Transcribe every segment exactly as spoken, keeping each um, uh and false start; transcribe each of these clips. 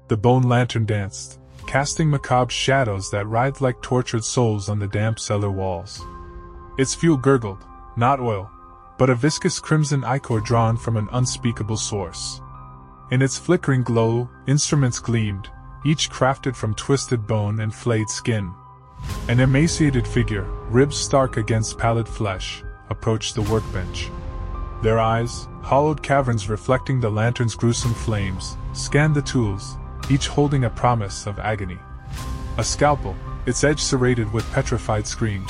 The bone lantern danced, casting macabre shadows that writhed like tortured souls on the damp cellar walls. Its fuel gurgled, not oil, but a viscous crimson ichor drawn from an unspeakable source. In its flickering glow, instruments gleamed, each crafted from twisted bone and flayed skin. An emaciated figure, ribs stark against pallid flesh, approached the workbench. Their eyes, hollowed caverns reflecting the lantern's gruesome flames, scanned the tools, each holding a promise of agony. A scalpel, its edge serrated with petrified screams.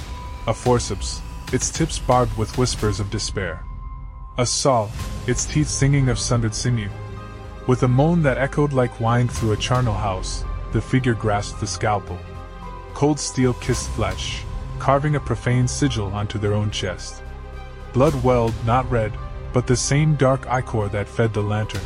A forceps, its tips barbed with whispers of despair. A saw, its teeth singing of sundered sinew. With a moan that echoed like wine through a charnel house, the figure grasped the scalpel. Cold steel kissed flesh, carving a profane sigil onto their own chest. Blood welled, not red, but the same dark ichor that fed the lantern.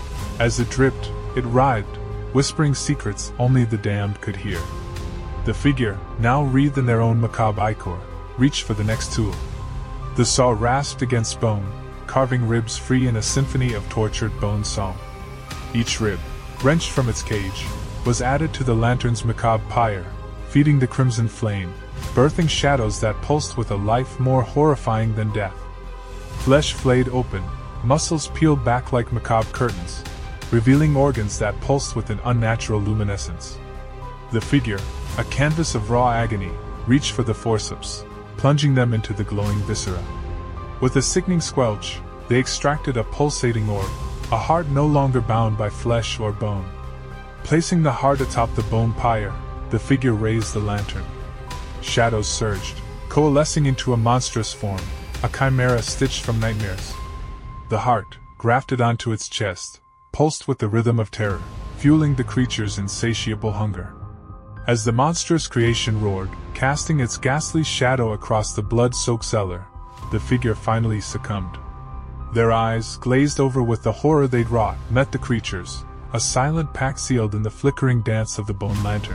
As it dripped, it writhed, whispering secrets only the damned could hear. The figure, now wreathed in their own macabre ichor, reached for the next tool. The saw rasped against bone, carving ribs free in a symphony of tortured bone song. Each rib, wrenched from its cage, was added to the lantern's macabre pyre, feeding the crimson flame, birthing shadows that pulsed with a life more horrifying than death. Flesh flayed open, muscles peeled back like macabre curtains, revealing organs that pulsed with an unnatural luminescence. The figure, a canvas of raw agony, reached for the forceps, plunging them into the glowing viscera. With a sickening squelch, they extracted a pulsating orb, a heart no longer bound by flesh or bone. Placing the heart atop the bone pyre, the figure raised the lantern. Shadows surged, coalescing into a monstrous form, a chimera stitched from nightmares. The heart, grafted onto its chest, pulsed with the rhythm of terror, fueling the creature's insatiable hunger. As the monstrous creation roared, casting its ghastly shadow across the blood-soaked cellar, the figure finally succumbed. Their eyes, glazed over with the horror they'd wrought, met the creature's, a silent pact sealed in the flickering dance of the bone lantern.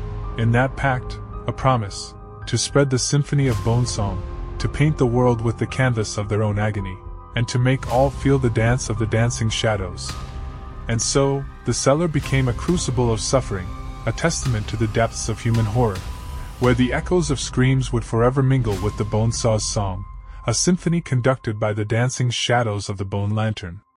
In that pact, a promise, to spread the symphony of bone song, to paint the world with the canvas of their own agony, and to make all feel the dance of the dancing shadows. And so, the cellar became a crucible of suffering, a testament to the depths of human horror, where the echoes of screams would forever mingle with the bone saw's song, a symphony conducted by the dancing shadows of the bone lantern.